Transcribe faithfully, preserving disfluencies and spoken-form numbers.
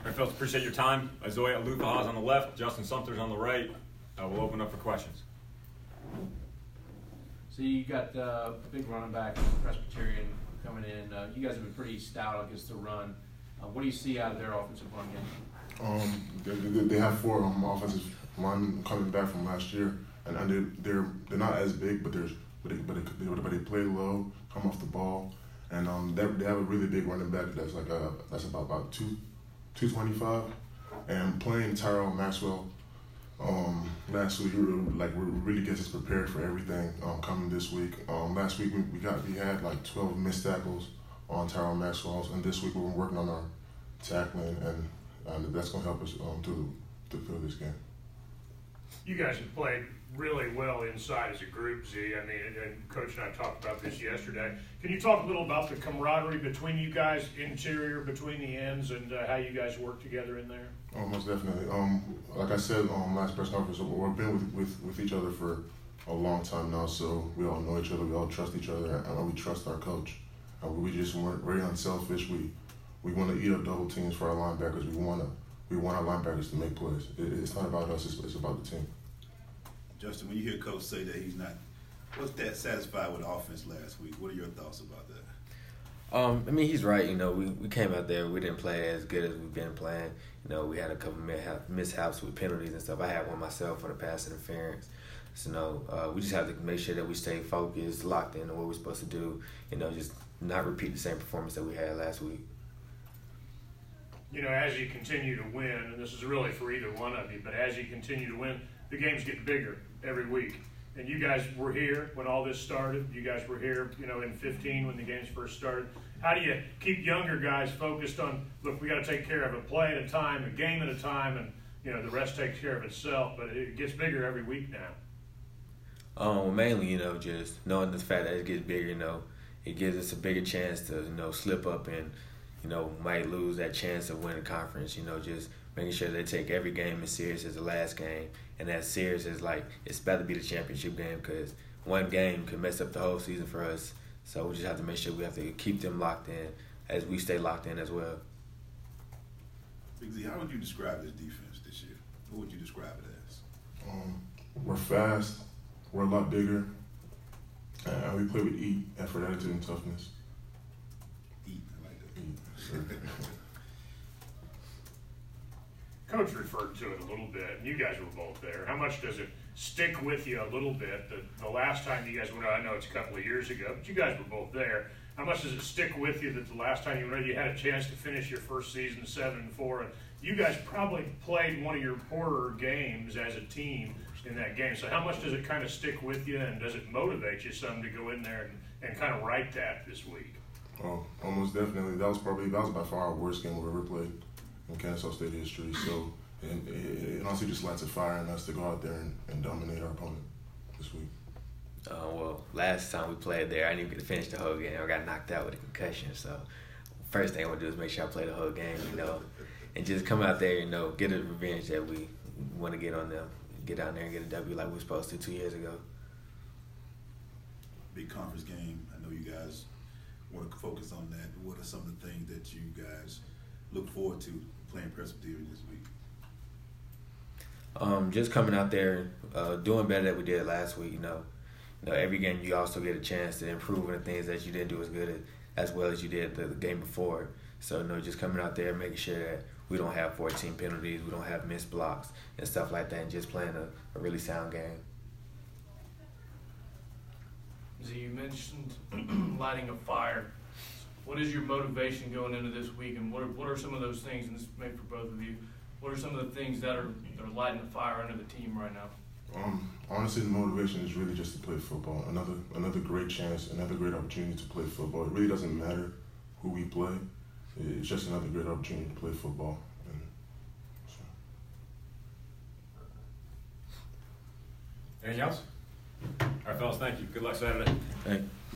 right, fellas, appreciate your time. Isaiah Lukahas on the left, Justin Sumter's on the right. Uh, we'll open up for questions. So you got uh, a big running back, Presbyterian, coming in. Uh, you guys have been pretty stout against the run. Uh, what do you see out of their offensive run game? Um, they, they, they have four um, offensive line coming back from last year, and, and they're, they're they're not as big, but they're but they, but they, but they play low, come off the ball, and um, they, they have a really big running back that's like a, that's about about two two twenty five, and playing Tyrell Maxwell. Um, last week, we were, like, we really gets us prepared for everything um, coming this week. Um, last week we, we got we had like twelve missed tackles on Tyrell Maxwell, and this week we're working on our tackling, and, and that's going to help us um, to to fill this game. You guys have played really well inside as a group, Z. I mean, and Coach and I talked about this yesterday. Can you talk a little about the camaraderie between you guys, interior, between the ends, and uh, how you guys work together in there? Oh, most definitely. Um, like I said, um, last press conference, we've been with, with, with each other for a long time now, so we all know each other, we all trust each other, and we trust our coach. Uh, we just weren't very unselfish. We we want to eat up double teams for our linebackers. We want to we want our linebackers to make plays. It, it's not about us; it's, it's about the team. Justin, when you hear Coach say that he's not, was that satisfied with the offense last week? What are your thoughts about that? Um, I mean, he's right. You know, we, we came out there, we didn't play as good as we've been playing. You know, we had a couple mishaps with penalties and stuff. I had one myself for the pass interference. So, you know, uh, we just have to make sure that we stay focused, locked in on what we're supposed to do. You know, just not repeat the same performance that we had last week. You know, as you continue to win, and this is really for either one of you, but as you continue to win, the games get bigger every week. And you guys were here when all this started. You guys were here, you know, in fifteen when the games first started. How do you keep younger guys focused on, look, we got to take care of a play at a time, a game at a time, and, you know, the rest takes care of itself. But it gets bigger every week now. Um, mainly, you know, just knowing the fact that it gets bigger, you know, it gives us a bigger chance to, you know, slip up and, you know, might lose that chance of winning conference, you know, just making sure they take every game as serious as the last game, and as serious as, like, it's about to be the championship game, because one game could mess up the whole season for us. So we just have to make sure we have to keep them locked in as we stay locked in as well. Big Z, how would you describe this defense this year? What would you describe it as? Um, we're fast, we're a lot bigger, and we play with eat, effort, attitude, and toughness. Eat, I like that. Eat, sure. Coach referred to it a little bit, and you guys were both there. How much does it stick with you a little bit? The, the last time you guys went out, I know it's a couple of years ago, but you guys were both there. How much does it stick with you that the last time you went out, you had a chance to finish your first season seven and four, and you guys probably played one of your poorer games as a team in that game. So how much does it kind of stick with you, and does it motivate you some to go in there and, and kind of right that this week? Oh, almost definitely. That was probably that was by far our worst game we've ever played in Kennesaw State history. So it, it, it honestly just lights a fire in us to go out there and, and dominate our opponent this week. Uh, well, last time we played there, I didn't even get to finish the whole game. I got knocked out with a concussion. So first thing I want to do is make sure I play the whole game, you know, and just come out there, you know, get a revenge that we want to get on them, get down there and get a W like we were supposed to two years ago. Big conference game. I know you guys want to focus on that. What are some of the things that you guys look forward to playing Presbyterian this week? Um, just coming out there, uh, doing better than we did last week, you know. You know, every game you also get a chance to improve on the things that you didn't do as good as, as well as you did the, the game before. So, you know, just coming out there, making sure that we don't have fourteen penalties, we don't have missed blocks and stuff like that, and just playing a, a really sound game. So you mentioned lighting a fire. What is your motivation going into this week, and what are, what are some of those things, and this is maybe for both of you, what are some of the things that are, that are lighting the fire under the team right now? Um, honestly, the motivation is really just to play football. Another another great chance, another great opportunity to play football. It really doesn't matter who we play. It's just another great opportunity to play football. And so. Anything else? All right, fellas, thank you. Good luck Saturday. Thank you.